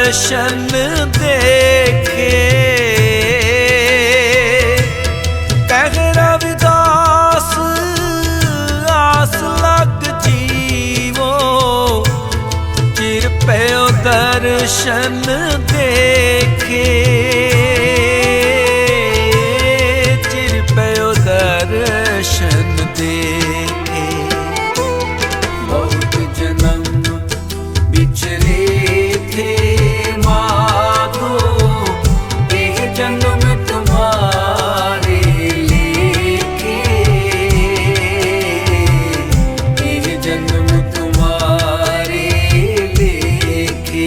दर्शन देखे। कह रविदास आस लग जीवो, चिर पयो दर्शन देखे। चिर पयो दर्शन देखे। बहुत जन्म बिछड़े थे माधो, एक जन्म तुम्हारे लेके। एक जन्म तुम्हारे लेके।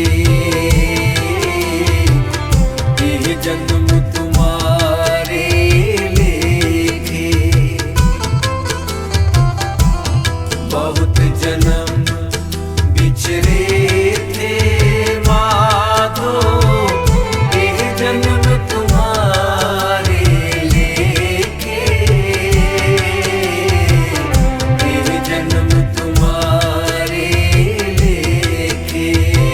एक जन्म तुम्हारे लेके। बहुत जन्म बिछड़े थे माधो, एक जन्म तुम्हारे लेके। एक जन्म तुम्हारे लेके।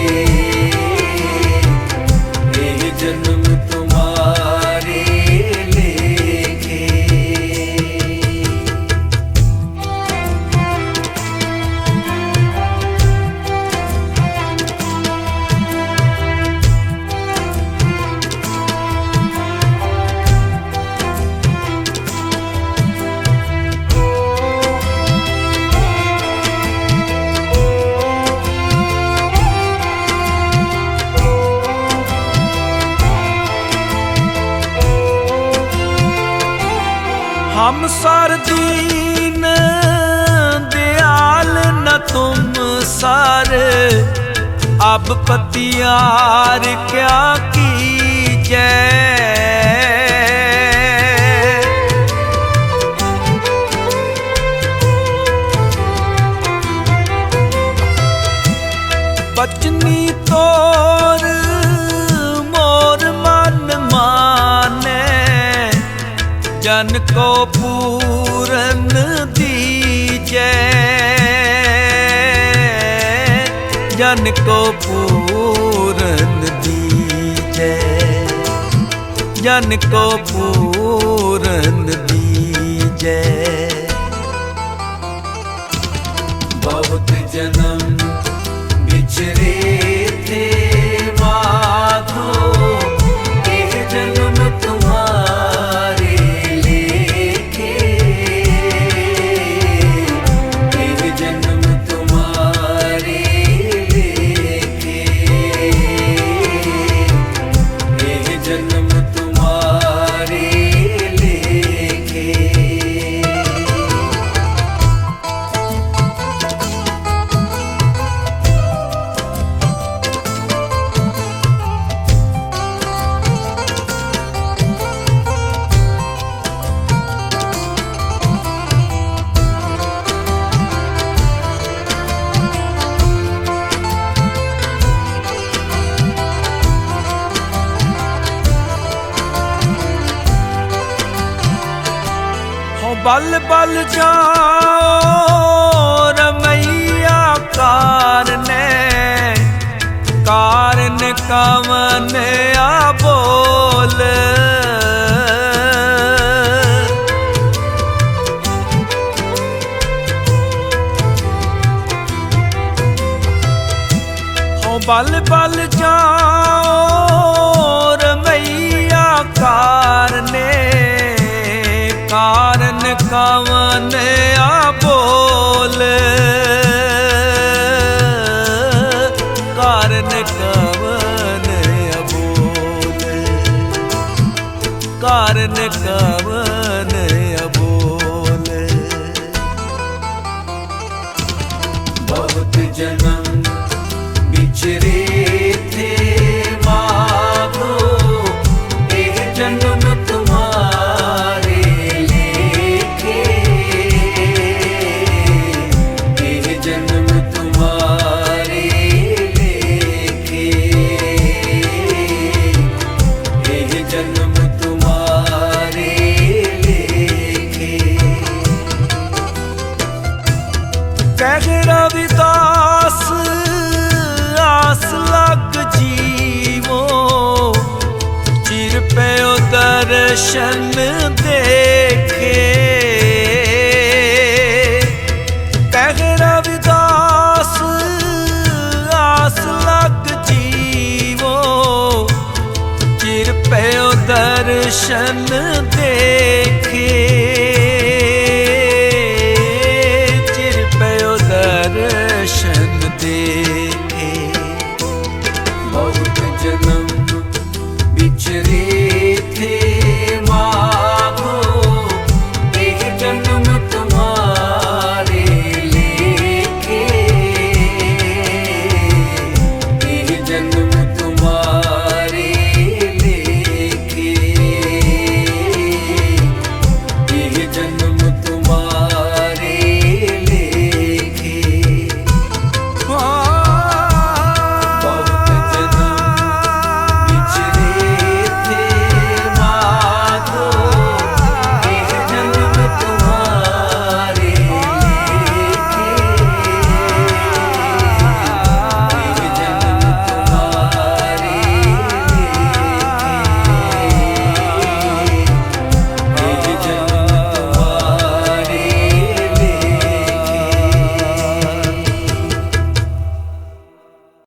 एक जन्म तुम्हारे लेके। हम सर दीन दयाल न तुम सर, अब पतियार क्या कीजै। बचनी तोर मोर मन माने, जन को पूरन दीजै। जन को पूरन दीजै। जन को पूरन दीजै। बहुत जन्म बिछड़े थे माधो, एक जन्म तुम्हारे लेके। एक जन्म तुम्हारे लेके। एक जन्म तुम्हारे लेके। हो बल बल जाओ रमैया कारने, कारन कवन आ बोल। हो बल बल जाओ रमैया कारने, कारन कवन आ बोल। कारन कवन आ बोल। कारन कवन आ बोल। बहुत जन्म बिछड़े थे माधो, एक जन्म तुम्हारे लेके। एक जन्म तुम्हारे लेके। एक जन्म तुम्हारे लेके। कह रविदास आस लग जी दर्शन देखे। कह रविदास आस लग जीवो, चिर पयो दर्शन देखे।